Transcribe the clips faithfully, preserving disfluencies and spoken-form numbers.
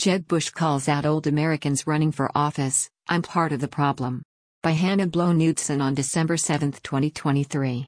Jeb Bush calls out old Americans running for office, "I'm part of the problem." By Hannah Blow-Knudsen on December seventh, twenty twenty-three.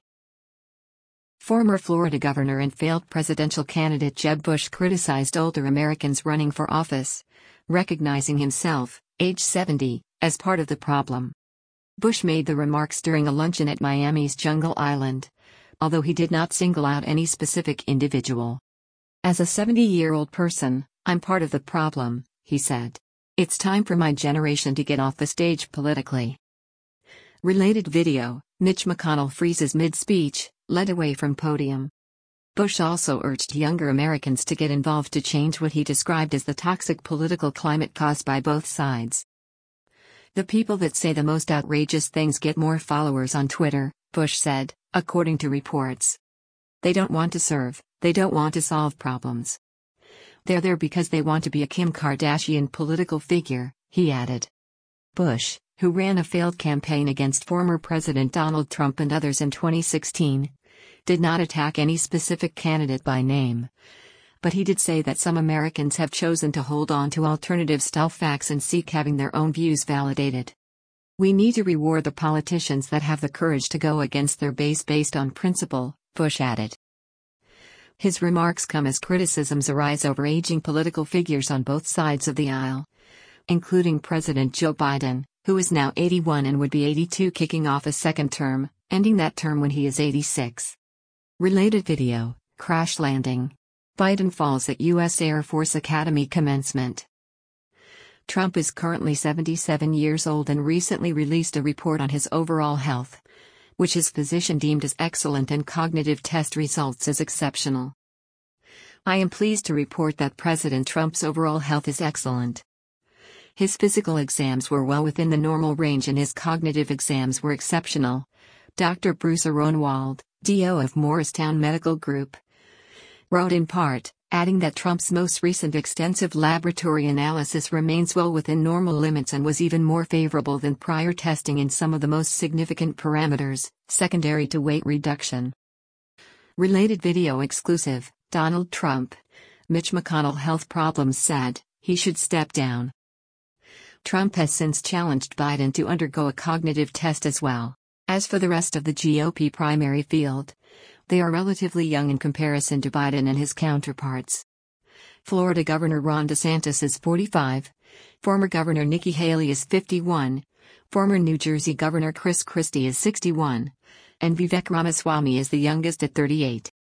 Former Florida governor and failed presidential candidate Jeb Bush criticized older Americans running for office, recognizing himself, age seventy, as part of the problem. Bush made the remarks during a luncheon at Miami's Jungle Island, although he did not single out any specific individual. "As a seventy-year-old person, I'm part of the problem," he said. "It's time for my generation to get off the stage politically." Related video, Mitch McConnell freezes mid-speech, led away from podium. Bush also urged younger Americans to get involved to change what he described as the toxic political climate caused by both sides. "The people that say the most outrageous things get more followers on Twitter," Bush said, according to reports. "They don't want to serve, they don't want to solve problems. They're there because they want to be a Kim Kardashian political figure," he added. Bush, who ran a failed campaign against former President Donald Trump and others in twenty sixteen, did not attack any specific candidate by name. But he did say that some Americans have chosen to hold on to alternative-style facts and seek having their own views validated. "We need to reward the politicians that have the courage to go against their base based on principle," Bush added. His remarks come as criticisms arise over aging political figures on both sides of the aisle, including President Joe Biden, who is now eighty-one and would be eighty-two, kicking off a second term, ending that term when he is eighty-six. Related video, Crash Landing. Biden falls at U S Air Force Academy commencement. Trump is currently seventy-seven years old and recently released a report on his overall health, which his physician deemed as excellent and cognitive test results as exceptional. "I am pleased to report that President Trump's overall health is excellent. His physical exams were well within the normal range and his cognitive exams were exceptional," Doctor Bruce Aronwald, D O of Morristown Medical Group, wrote in part, adding that Trump's most recent extensive laboratory analysis remains well within normal limits and was even more favorable than prior testing in some of the most significant parameters, secondary to weight reduction. Related video exclusive, Donald Trump. Mitch McConnell health problems said, he should step down. Trump has since challenged Biden to undergo a cognitive test as well. As for the rest of the G O P primary field, they are relatively young in comparison to Biden and his counterparts. Florida Governor Ron DeSantis is forty-five, former Governor Nikki Haley is fifty-one, former New Jersey Governor Chris Christie is sixty-one, and Vivek Ramaswamy is the youngest at thirty-eight.